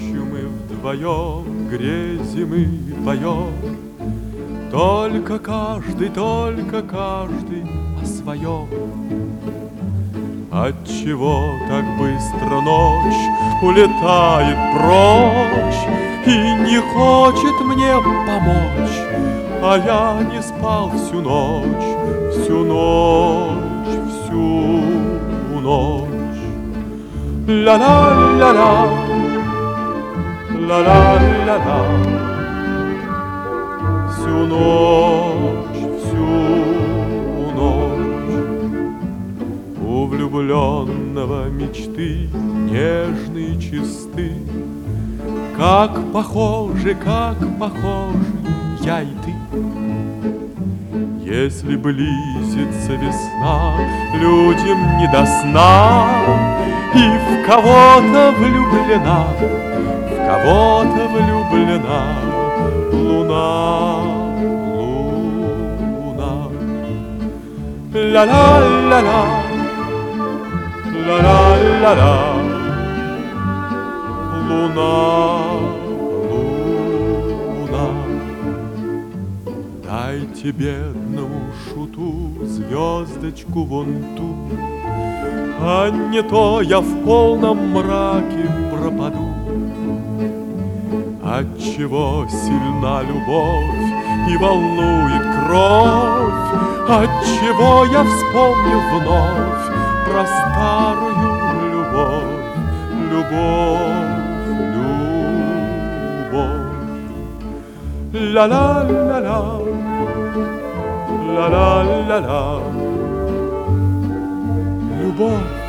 Ночью мы вдвоем грезим и поем, только каждый о своем. Отчего так быстро ночь улетает прочь и не хочет мне помочь, а я не спал всю ночь, всю ночь, всю ночь. Ла-ла-ла-ла, ла-ла-ла-ла, всю ночь, всю ночь. У влюбленного мечты нежные чисты, как похожи я и ты. Если близится весна, людям не до сна, и в кого-то влюблена луна, луна. Ла-ла-ла-ла, ла-ла-ла-ла, луна, луна. Дайте бедному шуту звездочку вон ту, а не то я в полном мраке пропаду. Отчего сильна любовь и волнует кровь, отчего я вспомню вновь про старую любовь, любовь. Ла-ла-ла-ла, ла-ла-ла-ла, любовь.